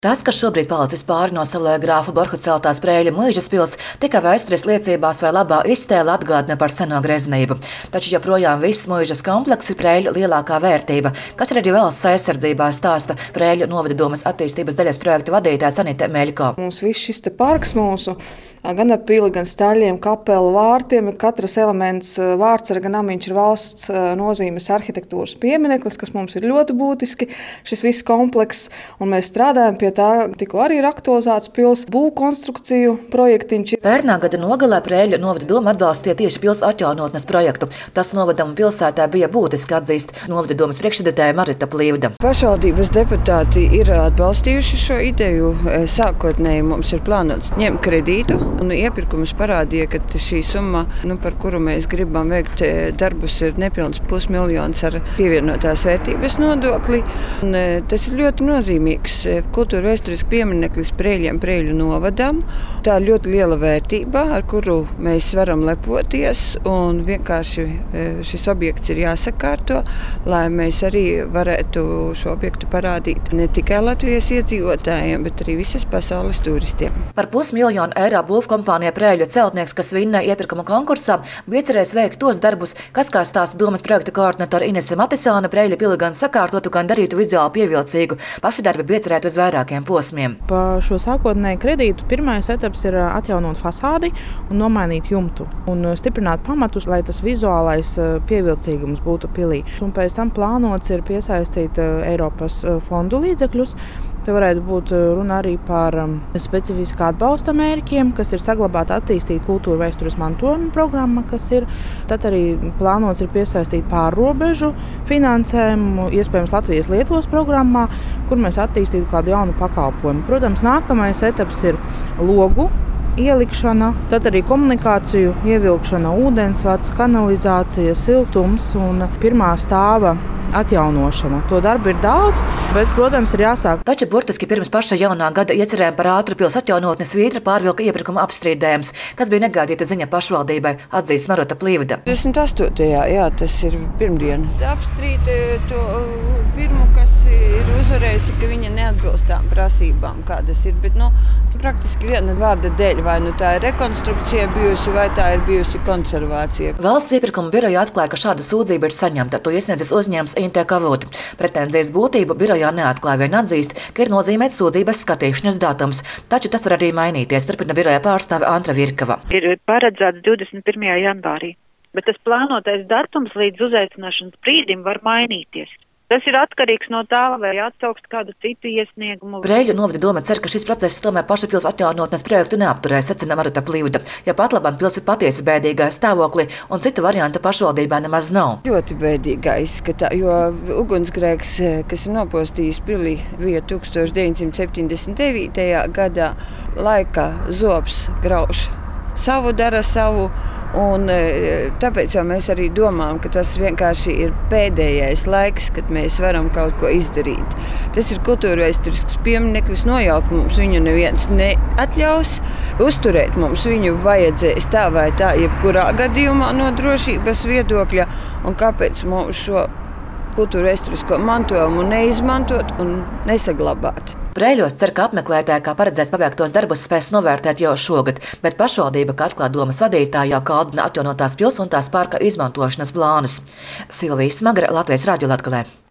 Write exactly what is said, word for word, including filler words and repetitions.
Tas, kas šobrīd palicis pāri no savulaik grāfa Borha celtās Preiļu mūžas pils, tikai vēstures liecībās vai labā iztēle atgādina par seno greznību. Taču joprojām viss mūžas komplekss ir Preiļu lielākā vērtība, kas ir arī valsts aizsardzībā, stāsta Preiļu novada domes attīstības daļas projekta vadītājs Anita Meļko. Mums viss šis te parks mūsu, gan ar pili, gan staļiem, kapelu, vārtiem, katrs elements vārtsarga namiņš ir valsts nozīmes arhitektūras piemineklis, kas mums ir ļoti būtiski, šis viss komplekss, un mēs strādājam pie tā tikko arī ir aktualizēts pils būvkonstrukciju projektiņš. Pērnā gada nogalē Preiļu novada doma atbalstīja tieši pils atjaunotnes projektu. Tas novadam un pilsētā bija būtiski, atzīst novada domas priekšsēdētāja Marita Plīvda. Pašvaldības deputāti ir atbalstījuši šo ideju. Sākotnēji mums ir plānots ņemt kredītu, un iepirkums parādīja, ka šī summa, nu, par kuru mēs gribam veikt darbus, ir nepilns pusmiljons ar pievienotās vērtības nodokli. Un tas ir ļoti nozīmīgs kultūra vēsturiski piemineklis Preiļiem, Preiļu novadam. Tā ir ļoti liela vērtība, ar kuru mēs varam lepoties, un vienkārši šis objekts ir jāsakārto, lai mēs arī varētu šo objektu parādīt ne tikai Latvijas iedzīvotājiem, bet arī visas pasaules turistiem. Par pusmiljonu eiro būvkompānija Preiļu celtnieks, kas vinnēja iepirkuma konkursā, bija cerējis veikt tos darbus, kas, kā stāsta domas projekta koordinatora Inese Matisāne, Preiļu pili gan sakārtotu, gan darītu vizuāli pievilcīgu. Paši darbi bija iecerēti uz vairāk posmiem. Pa šo sākotnēju kredītu pirmais etaps ir atjaunot fasādi un nomainīt jumtu un stiprināt pamatus, lai tas vizuālais pievilcīgums būtu pilī. Un pēc tam plānots ir piesaistīt Eiropas fondu līdzekļus. Te varētu būt runa arī par specifisku atbalsta mērķiem, kas ir saglabāt, attīstīt kultūra vēstures mantojuma programma, kas ir. Tad arī plānots ir piesaistīt pārrobežu finansējumu, iespējams Latvijas Lietuvas programmā, kur mēs attīstītu kādu jaunu pakalpojumu. Protams, nākamais etaps ir logu ielikšana, tad arī komunikāciju ievilkšana, ūdensvads, kanalizācija, siltums un pirmā stāva atjaunošana. To darbu ir daudz, bet, protams, ir jāsāk. Taču burtiski pirms paša jaunā gada iecerējām par ātru pils atjaunotni Svītra pārvilka iepirkuma apstrīdējums, kas bija negaidīta ziņa pašvaldībai, atzīst Marita Plīvda. divdesmit astotajā Jā, tas ir pirmdiena. Apstrīd to firmu, kas ir uzvarējusi, ka viņa neatbilst tām prasībām, kādas ir, bet, nu, praktiski viena vārda dēļ, vai nu tā ir rekonstrukcija bijusi, vai tā ir bijusi konservācija. Valsts iepirkuma biroja atklāja, ka šāda sūdzība ir saņemta. To iesniedzis uzņēmums Inte Kavot. Pretenzijas būtību birojā neatklāja, vien atzīst, ka ir nozīmēts sūdzības skatīšanas datums, taču tas var arī mainīties, turpina biroja pārstāve Antra Virkava. Ir paredzēts divdesmit pirmajā janvārī, bet tas plānotais datums līdz uzaicināšanas brīdim var mainīties. Tas ir atkarīgs no tā, vai atsaukt kādu citu iesniegumu. Preiļu novada doma cer, ka šis process tomēr paša pils atjaunotnes projektu neapturēs, secina Marita Plīvda, ja pat labam pils ir patiesi bēdīgā stāvoklī un citu variantu pašvaldībā nemaz nav. Ļoti bēdīgā izskatā, jo ugunsgrēks, kas ir nopostījis pili, bija tūkstoš deviņsimt septiņdesmit devītajā gadā. Laika zobs grauž savu, dara savu. Un tāpēc jau mēs arī domājam, ka tas vienkārši ir pēdējais laiks, kad mēs varam kaut ko izdarīt. Tas ir kultūra vēsturisks piemineklis, nojaukt mums viņu neviens neatļaus, uzturēt mums viņu vajadzēs tā vai tā, jebkurā gadījumā no drošības viedokļa, un kāpēc mums šo kultūra vēsturisko mantojumu neizmantot un nesaglabāt. Preiļos cer, ka apmeklētāji, kā paredzēts paveiktos darbus, spēs novērtēt jau šogad, bet pašvaldība, kā atklāja domas vadītāja, jau kaldina atjaunotās pils un tās parka izmantošanas plānus. Silvija Smagre, Latvijas radio Latgalē.